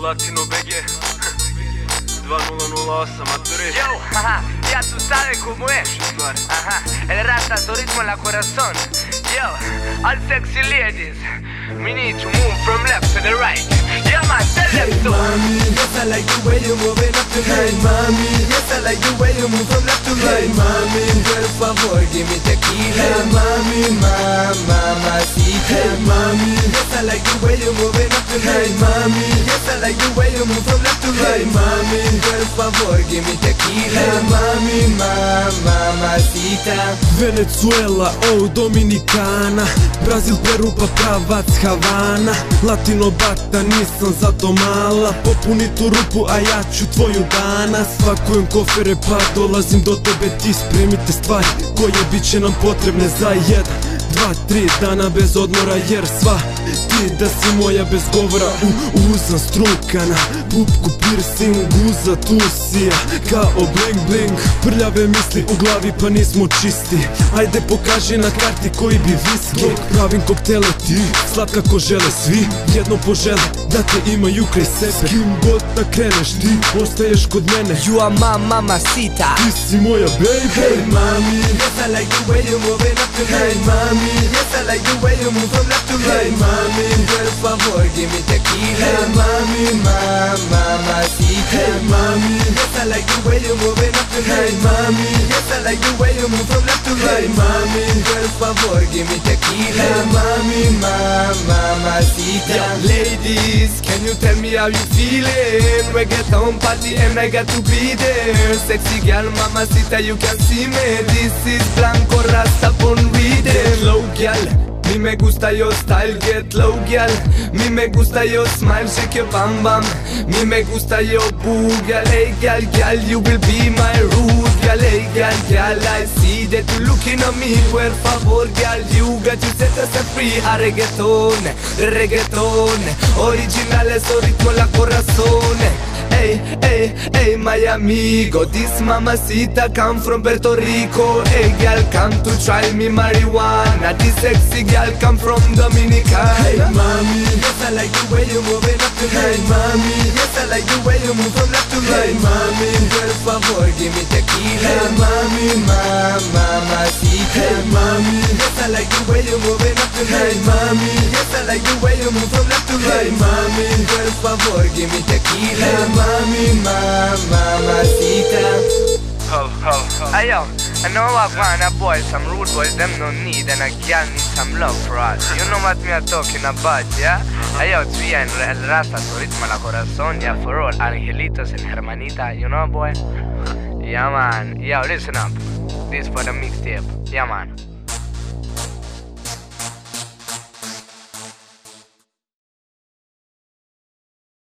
Latino BG 2008 Maturi. Yo, ajá, ya tú sabes cómo es. Ajá, el rasta, su ritmo en la corazón. Yo, all sexy ladies, we need to move from left to the right. Yeah man, tell them Hey so. mommy, yes I like the way you're moving up tonight. Mommy, yes I like the way you move from left to right. Mommy, por favor, give me tequila. Hey mommy, mamacita. Hey mommy, yes I like the way you're moving up tonight. Mommy, yes I like the way you move from left to right. Mommy, por favor, give me tequila. Hey mommy, mamacita. Venezuela, oh Dominikana, Brazil, Peru pa pravac Havana. Latino bata, nisam zato mala. Popuni tu rupu, a ja ću tvoju danas. Pakujem kofere pa dolazim do tebe. Ti spremite stvari koje bit će nam potrebne za 1, 2, 3 dana bez odmora. Jer sva ti da si moja bez govora. Uzam strukana, pupku piercing, guza tu si ja kao bling bling. Prljave misli u glavi pa nismo čisti. Ajde pokaži na karti koji bi viski. Dok pravim koktele ti, slatka ko žele svi. Jedno požele da te imaju kraj sebe. S kim god da kreneš ti ostaješ kod mene. You are my mamacita. Ti si moja baby. Hey mommy, yes I like the way you're moving up tonight. Mommy, yes I like the way you move from left to right. Mommy, por favor, give me tequila. Hey mommy, mamacita. Hey mommy, yes I like the way you're moving up tonight. Mommy, yes I like the way you move from left to right. Mommy, por favor, give me tequila. Hey mommy, mamacita. Ladies, can you tell me how you feeling? Reggaeton party and I got to be there. Sexy girl, mamacita, you can see me. This is Blanco Rasta Pon Rhythm. Get low, girl. Mi me gusta your style, get low, girl. Mi me gusta your smile, shake your bam bam. Mi me gusta your boo, girl. Hey, girl, you will be my root, girl. Hey, girl, I see that you looking at me. Por favor, girl, you got to set us free. A reggaeton, originale, so ritmo la corazón. Hey, my amigo, this mamacita come from Puerto Rico. Hey, girl, come to try me marijuana. This sexy girl come from Dominica. Hey mommy, yes I like the way you're moving up tonight. Mommy, yes I like the way you move from left to right. Mommy, por favor, give me tequila. Hey mommy, mamacita. Hey mommy, yes I like the way you're moving up tonight. Mommy, yes I like the way you move from left to right. Mommy, por favor, give me tequila. Hey mommy, mamacita. Hey yo, I know I want a boy, some rude boys, them no need, and a girl need some love for us. You know what me are talking about, yeah? Hey yo, it's me and el rasta, su ritmo la corazón, yeah, for all angelitos and hermanita, you know boy? Yeah man, yo, listen up, this for the mixtape, yeah man.